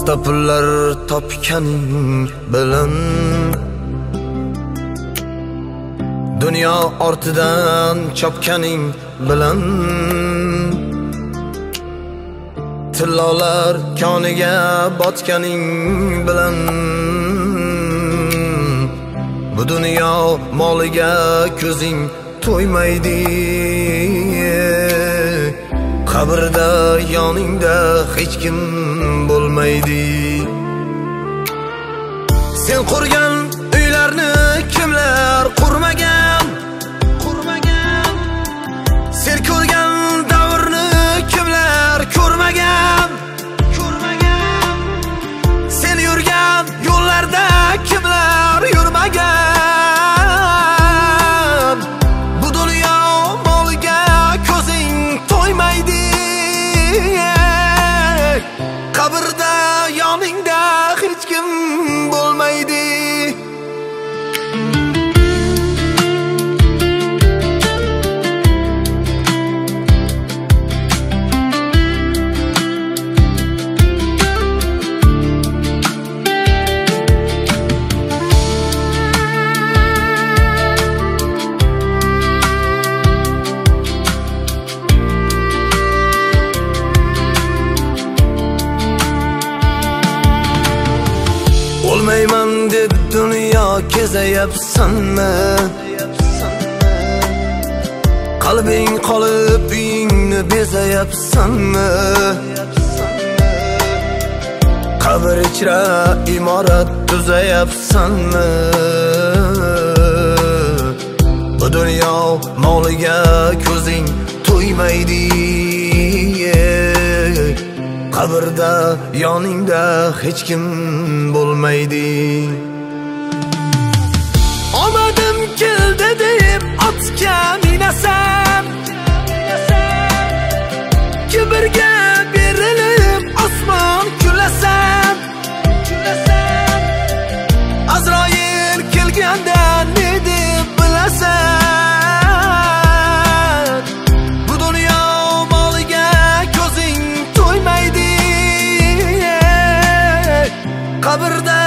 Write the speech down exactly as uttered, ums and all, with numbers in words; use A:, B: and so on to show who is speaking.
A: soxta pullar topganing bilan dunyo ortidan chopganing bilan tillolar koniga botganing bilan bu dunyo moliga ko'zing to'ymaydi. Qabrda yoningda hech kim bo'lmaydi. Sen qurgan uylarni kimlar qurmagan? Qurmagan. Sen ko'rgan davrni kimlar ko'rmagan? Ko'rmagan. Sen yurgan yo'llarda kimlar yurmagan? Bu dunyo moliga ko'zing to'ymaydi. Qabrda yoningda hech kim bo'lmaydi. Olmayman deb dunyo kezayapsanmi? Qalbing qolib uyingni bezayapsanmi? Qabr ichra imorat tuzayapsanmi? Bu dunyo moliga ko'zing to'ymaydi. Qabrda yoningda hech kim bo'lmaydi. Omadim keldi deb otga minasan, kibrga berilib osmon kulasan. Azroil kelganda ne deb bilasan? Bu dunyo moliga ko'zing to'ymaydi. Qabrda